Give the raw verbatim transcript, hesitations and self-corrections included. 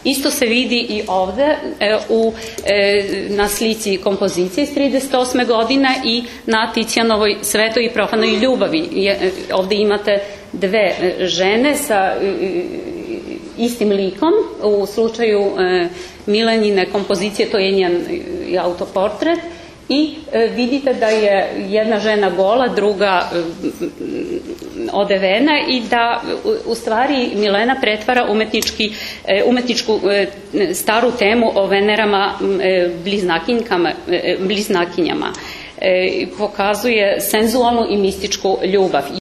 Isto se vidi i ovde u, na slici kompozicije iz trideset osme godine i na Ticijanovoj Svetoj i profanoj ljubavi. Ovde imate dve žene sa istim likom. U slučaju Milenine kompozicije to je njen autoportret i vidite da je jedna žena gola, druga odevena i da u stvari Milena pretvara umetnički, umetničku staru temu o Venerama bliznakinjama, pokazuje senzualnu i mističku ljubav.